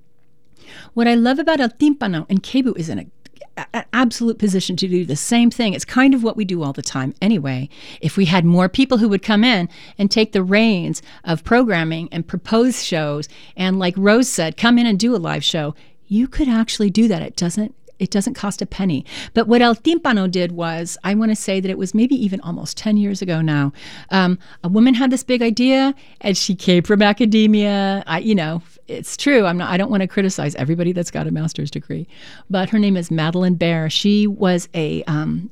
What I love about El Tímpano, and KBOO is in an absolute position to do the same thing. It's kind of what we do all the time anyway. If we had more people who would come in and take the reins of programming and propose shows, and like Rose said, come in and do a live show, you could actually do that. It doesn't cost a penny. But what El Tímpano did was, I want to say that it was maybe even almost 10 years ago now. A woman had this big idea, and she came from academia. It's true. I don't want to criticize everybody that's got a master's degree, but her name is Madeleine Baer. She was a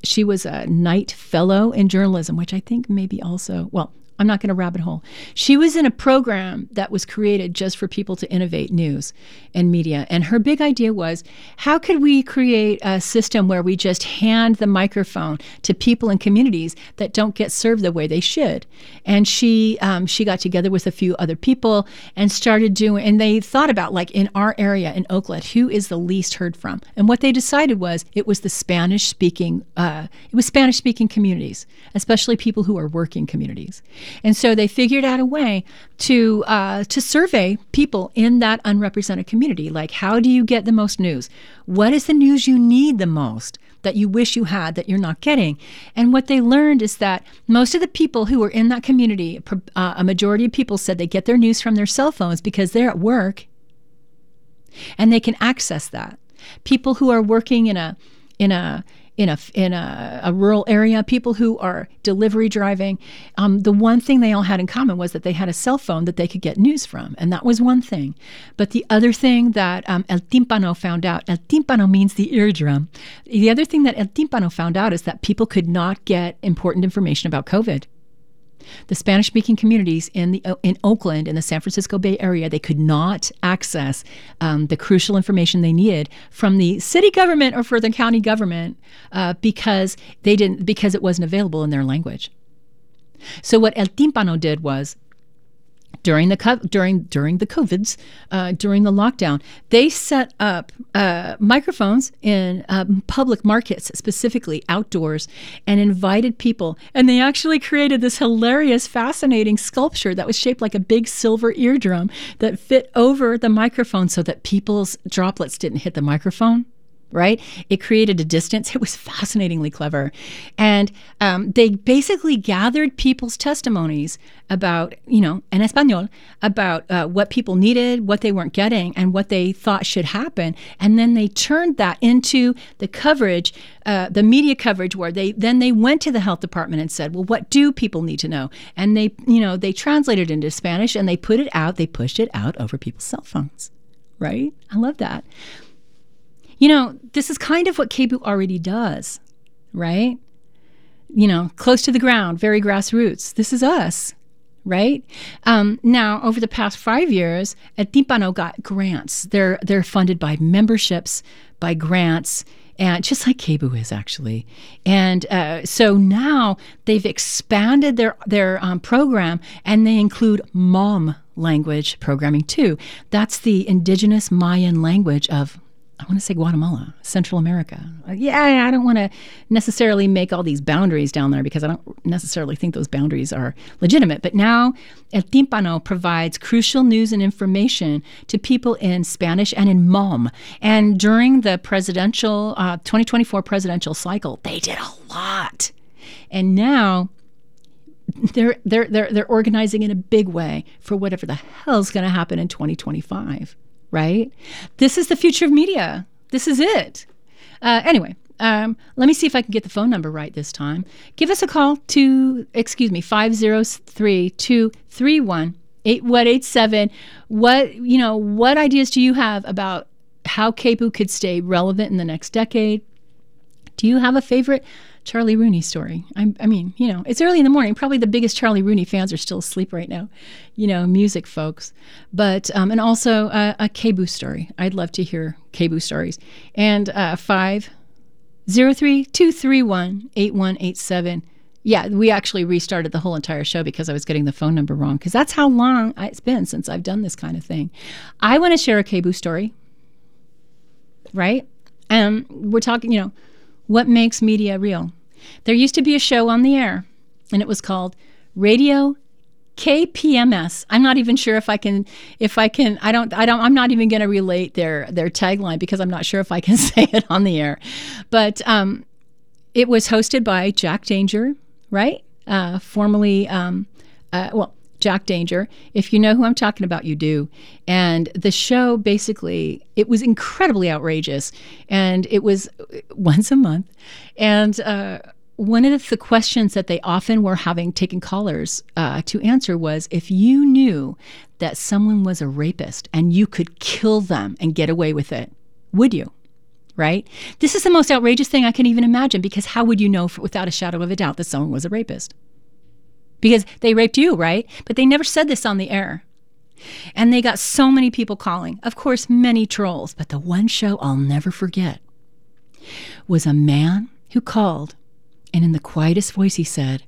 Knight Fellow in journalism, which I think maybe also, well, I'm not going to rabbit hole. She was in a program that was created just for people to innovate news and media. And her big idea was, how could we create a system where we just hand the microphone to people in communities that don't get served the way they should? And she got together with a few other people and started doing, and they thought about, like, in our area in Oakland, who is the least heard from? And what they decided was it was the Spanish-speaking communities, especially people who are working communities. And so they figured out a way to survey people in that unrepresented community. Like, how do you get the most news? What is the news you need the most that you wish you had that you're not getting? And what they learned is that most of the people who were in that community, a majority of people said they get their news from their cell phones because they're at work and they can access that. People who are working in a rural area, people who are delivery driving, the one thing they all had in common was that they had a cell phone that they could get news from. And that was one thing. But the other thing that El Tímpano found out, El Tímpano means the eardrum. The other thing that El Tímpano found out is that people could not get important information about COVID. The Spanish-speaking communities in Oakland, in the San Francisco Bay Area, they could not access the crucial information they needed from the city government or for the county government because it wasn't available in their language. So what El Tímpano did was, during the COVIDs, during the lockdown, they set up microphones in public markets, specifically outdoors, and invited people. And they actually created this hilarious, fascinating sculpture that was shaped like a big silver eardrum that fit over the microphone so that people's droplets didn't hit the microphone. Right? It created a distance. It was fascinatingly clever. And they basically gathered people's testimonies about, en español, about what people needed, what they weren't getting, and what they thought should happen. And then they turned that into the coverage, the media coverage, where they went to the health department and said, well, what do people need to know? And they translated it into Spanish and they pushed it out over people's cell phones. Right? I love that. This is kind of what KBOO already does, right? Close to the ground, very grassroots. This is us, right? Now, over the past 5 years, El Tímpano got grants. They're funded by memberships, by grants, and just like KBOO is actually. And so now they've expanded their program, and they include MOM language programming too. That's the indigenous Mayan language of, I want to say Guatemala, Central America. I don't want to necessarily make all these boundaries down there because I don't necessarily think those boundaries are legitimate. But now El Tímpano provides crucial news and information to people in Spanish and in MOM. And during the 2024 presidential cycle, they did a lot. And now they're organizing in a big way for whatever the hell's going to happen in 2025. Right? This is the future of media. This is it. Anyway, let me see if I can get the phone number right this time. Give us a call to, 503-231-8187. What ideas do you have about how KBOO could stay relevant in the next decade? Do you have a favorite Charlie Rooney story? It's early in the morning. Probably the biggest Charlie Rooney fans are still asleep right now, music folks. But, and also a KBOO story. I'd love to hear KBOO stories. And 503-231-8187. Yeah, we actually restarted the whole entire show because I was getting the phone number wrong, because that's how long it's been since I've done this kind of thing. I want to share a KBOO story, right? And we're talking, what makes media real? There used to be a show on the air, and it was called Radio KPMS. I'm not even sure if I can, I'm not even going to relate their tagline because I'm not sure if I can say it on the air. But it was hosted by Jack Danger, right? Formerly, Jack Danger. If you know who I'm talking about, you do. And the show, basically, it was incredibly outrageous. And it was once a month. And one of the questions that they often were taking callers to answer was, if you knew that someone was a rapist and you could kill them and get away with it, would you? Right? This is the most outrageous thing I can even imagine, because how would you know without a shadow of a doubt that someone was a rapist? Because they raped you, right? But they never said this on the air. And they got so many people calling. Of course, many trolls. But the one show I'll never forget was a man who called, and in the quietest voice he said,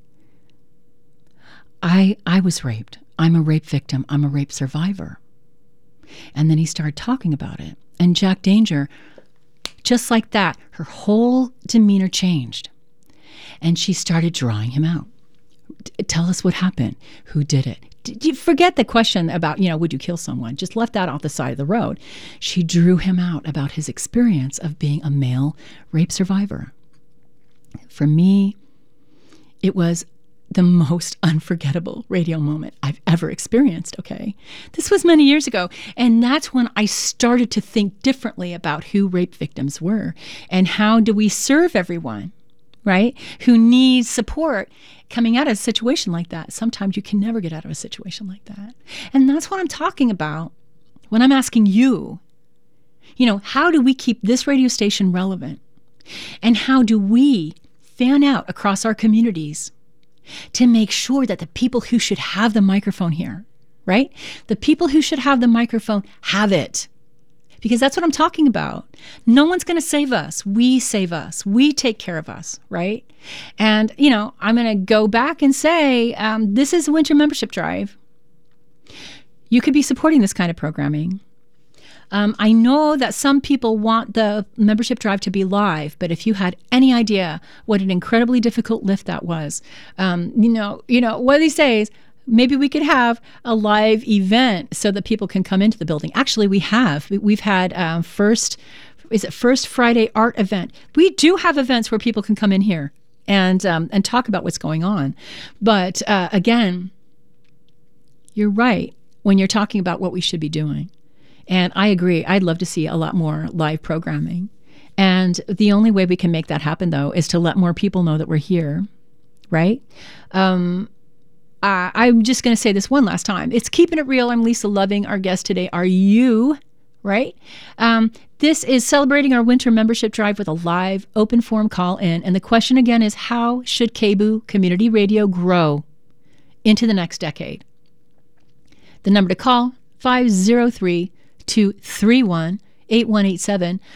I was raped. I'm a rape victim. I'm a rape survivor. And then he started talking about it. And Jack Danger, just like that, her whole demeanor changed. And she started drawing him out. Tell us what happened. Who did it? Did you forget the question about, would you kill someone? Just left that off the side of the road. She drew him out about his experience of being a male rape survivor. For me, it was the most unforgettable radio moment I've ever experienced, okay? This was many years ago, and that's when I started to think differently about who rape victims were and how do we serve everyone, right, who needs support coming out of a situation like that. Sometimes you can never get out of a situation like that. And that's what I'm talking about when I'm asking you, how do we keep this radio station relevant? And how do we fan out across our communities to make sure that the people who should have the microphone here, right? The people who should have the microphone have it. Because that's what I'm talking about. No one's going to save us. We save us. We take care of us, right? And, I'm going to go back and say, this is a winter membership drive. You could be supporting this kind of programming. I know that some people want the membership drive to be live, but if you had any idea what an incredibly difficult lift that was, one of these days, maybe we could have a live event so that people can come into the building. Actually, we've had First Friday art event. We do have events where people can come in here and talk about what's going on. But again, you're right when you're talking about what we should be doing. And I agree. I'd love to see a lot more live programming. And the only way we can make that happen, though, is to let more people know that we're here, right? I'm just going to say this one last time. It's Keeping It Real. I'm Lisa Loving. Our guest today are you, right? This is celebrating our winter membership drive with a live open forum call-in. And the question again is, how should KBOO Community Radio grow into the next decade? The number to call, 503-231-8187,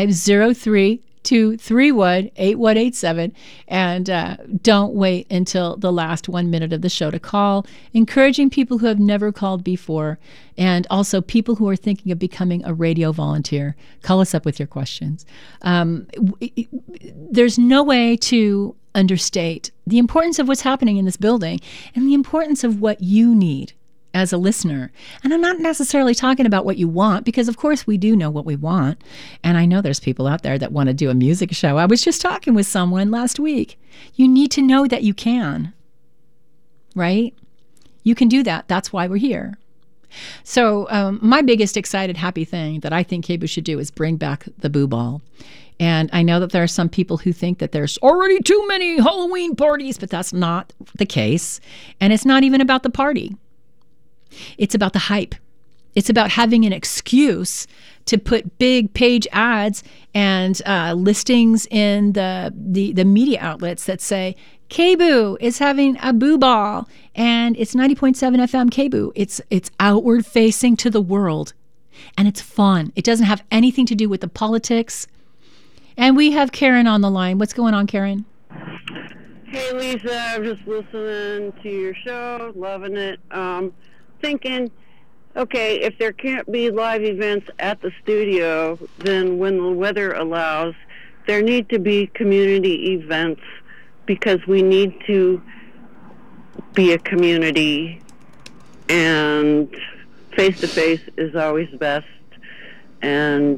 503-231-8187. And don't wait until the last 1 minute of the show to call, encouraging people who have never called before, and also people who are thinking of becoming a radio volunteer. Call us up with your questions. There's no way to understate the importance of what's happening in this building and the importance of what you need as a listener. And I'm not necessarily talking about what you want, because of course we do know what we want. And I know there's people out there that want to do a music show. I was just talking with someone last week. You need to know that you can, right? You can do that. That's why we're here. So my biggest excited, happy thing that I think KBOO should do is bring back the Boo Ball. And I know that there are some people who think that there's already too many Halloween parties, but that's not the case. And it's not even about the party. It's about the hype. It's about having an excuse to put big page ads and listings in the media outlets that say, KBOO is having a Boo Ball, and it's 90.7 FM KBOO. It's outward facing to the world, and it's fun. It doesn't have anything to do with the politics. And we have Karen on the line. What's going on, Karen? Hey, Lisa. I'm just listening to your show, loving it. Thinking, okay, if there can't be live events at the studio, then when the weather allows, there need to be community events, because we need to be a community, and face-to-face is always best. And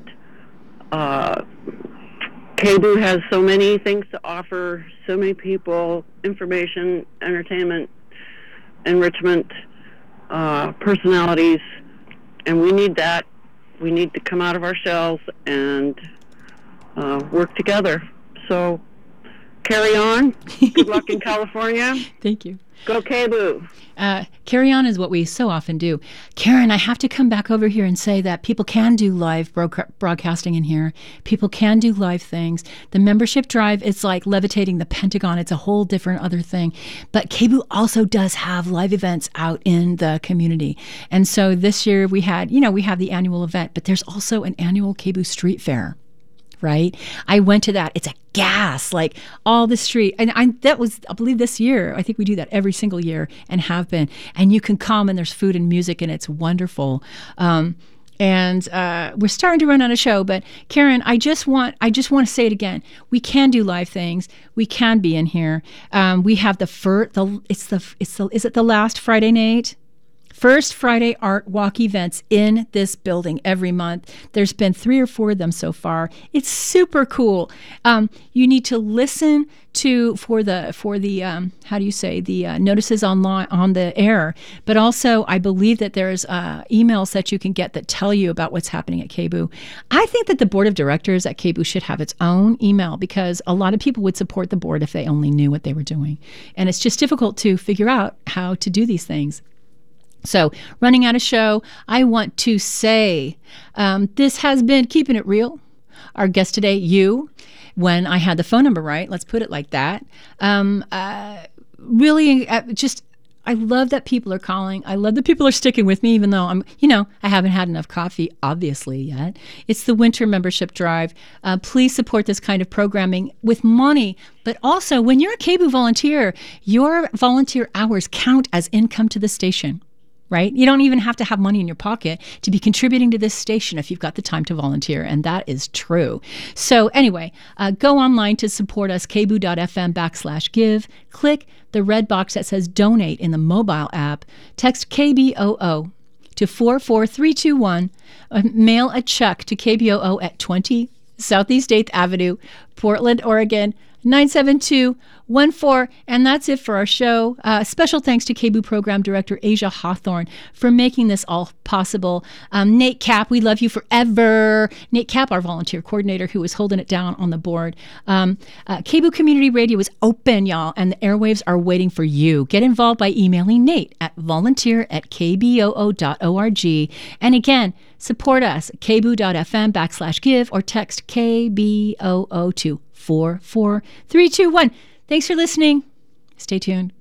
KBOO has so many things to offer, so many people, information, entertainment, enrichment, personalities, and we need that. We need to come out of our shells and work together. So carry on. Good luck in California. Thank you. Go KBOO. Carry on is what we so often do. Karen, I have to come back over here and say that people can do live broadcasting in here. People can do live things. The membership drive is like levitating the Pentagon. It's a whole different other thing. But KBOO also does have live events out in the community. And so this year we have the annual event, but there's also an annual KBOO street fair. Right? I went to that. It's a gas, like all the street. And I believe this year. I think we do that every single year and have been. And you can come and there's food and music and it's wonderful. And we're starting to run out of show. But Karen, I just want to say it again. We can do live things. We can be in here. We have is it the last Friday night? First Friday Art Walk events in this building every month. There's been 3 or 4 of them so far. It's super cool. You need to listen for the notices on the air. But also, I believe that there's emails that you can get that tell you about what's happening at KBOO. I think that the board of directors at KBOO should have its own email, because a lot of people would support the board if they only knew what they were doing. And it's just difficult to figure out how to do these things. So, running out of show, I want to say this has been Keeping It Real. Our guest today, you, when I had the phone number right, let's put it like that. really just, I love that people are calling. I love that people are sticking with me, even though I haven't had enough coffee, obviously, yet. It's the winter membership drive. Please support this kind of programming with money. But also, when you're a KBOO volunteer, your volunteer hours count as income to the station, right? You don't even have to have money in your pocket to be contributing to this station if you've got the time to volunteer, and that is true. So anyway, go online to support us, kboo.fm/give. Click the red box that says donate in the mobile app. Text KBOO to 44321. Mail a check to KBOO at 20 Southeast 8th Avenue, Portland, Oregon, 97214. And that's it for our show. Special thanks to KBOO Program Director Asia Hawthorne for making this all possible. Nate Kapp, we love you forever. Nate Kapp, our volunteer coordinator, who was holding it down on the board. KBOO Community Radio is open, y'all, and the airwaves are waiting for you. Get involved by emailing Nate at volunteer@kboo.org. And again, support us at kboo.fm/give or text KBOO to 44321. Thanks for listening. Stay tuned.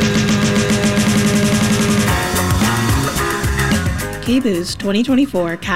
KBOO's 2024